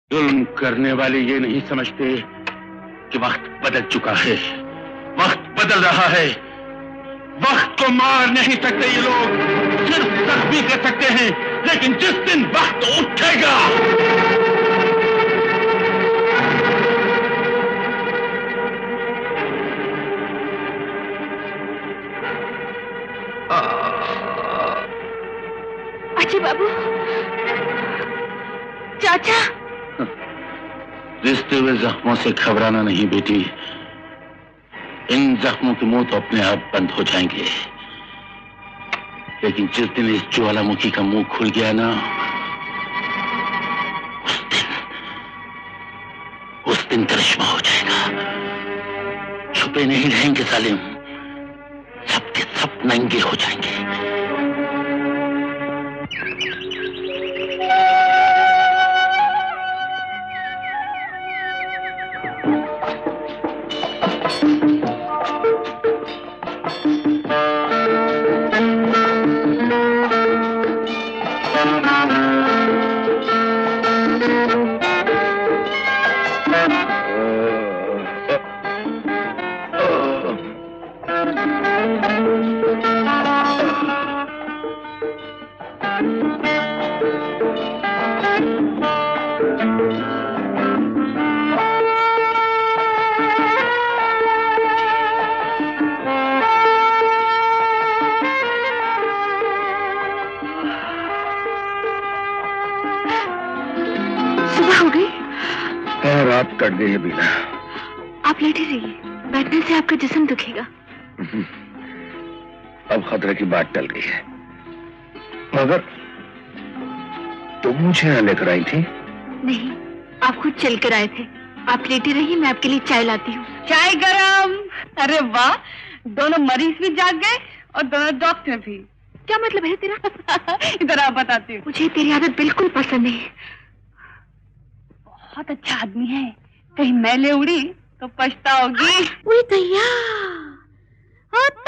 जुल्म करने वाले ये नहीं समझते कि वक्त बदल चुका है, वक्त बदल रहा है। वक्त को मार नहीं सकते ये लोग, सिर्फ जख्मी कर सकते हैं। लेकिन जिस दिन वक्त उठेगा, अजय बाबू, चाचा। रिश्ते हुए जख्मों से घबराना नहीं बेटी, इन जख्मों के मुंह तो अपने आप बंद हो जाएंगे। लेकिन जिस दिन इस ज्वालामुखी का मुंह खुल गया ना, उस दिन करिश्मा हो जाएगा। छुपे नहीं रहेंगे सालिम, सबके सब नंगे हो जाएंगे। रात कट गई है बीना। आप लेटे रहिए, बैठने से आपका जिस्म दुखेगा। अब खतरे की बात टल गई है। मगर तुम मुझे यहाँ लेकर आई थी? नहीं, आप खुद चल कर आए थे। आप लेटे रहिए, मैं आपके लिए चाय लाती हूँ। चाय गरम। अरे वाह, दोनों मरीज भी जाग गए और दोनों डॉक्टर भी। क्या मतलब है तेरा? इधर आप बताती हूँ। मुझे तेरी आदत बिल्कुल पसंद नहीं। बहुत अच्छा आदमी है, कहीं मैले उड़ी तो पछताओगी। दैया,